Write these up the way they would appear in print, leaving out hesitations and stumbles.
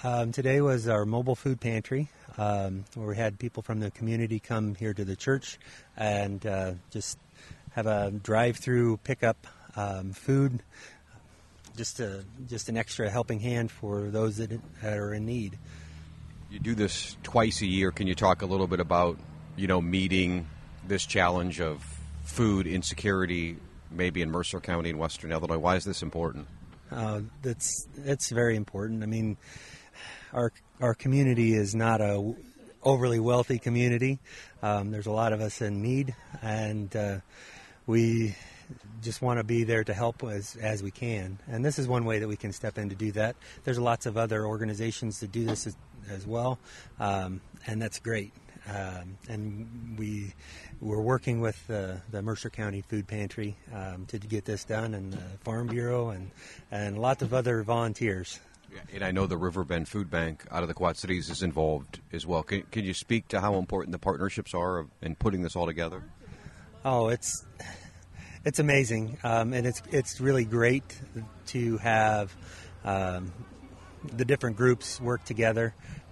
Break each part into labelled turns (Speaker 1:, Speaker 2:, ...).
Speaker 1: Today was our mobile food pantry, where we had people from the community come here to the church and just have a drive-through pickup food, just an extra helping hand for those that are in need.
Speaker 2: You do this twice a year. Can you talk a little bit about, meeting this challenge of food insecurity, maybe in Mercer County in Western Illinois? Why is this important?
Speaker 1: It's very important. I mean, our community is not a overly wealthy community. There's a lot of us in need, and we just want to be there to help as we can. And this is one way that we can step in to do that. There's lots of other organizations that do this as well, and that's great. And we're working with the Mercer County Food Pantry to get this done, and the Farm Bureau, and lots of other volunteers.
Speaker 2: Yeah, and I know the Riverbend Food Bank out of the Quad Cities is involved as well. Can you speak to how important the partnerships are in putting this all together?
Speaker 1: Oh, it's amazing, and it's really great to have the different groups work together,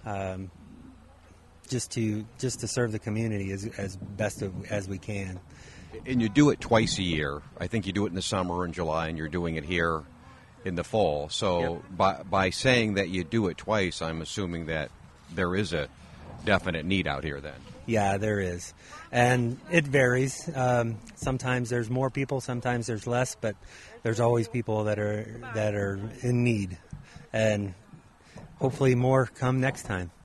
Speaker 1: just to serve the community as best as we can.
Speaker 2: And you do it twice a year. I think you do it in the summer in July, and you're doing it here in the fall. So yep. by saying that you do it twice, I'm assuming that there is a definite need out here then.
Speaker 1: Yeah, there is. And it varies. Sometimes there's more people, sometimes there's less, but there's always people that are in need. And hopefully more come next time.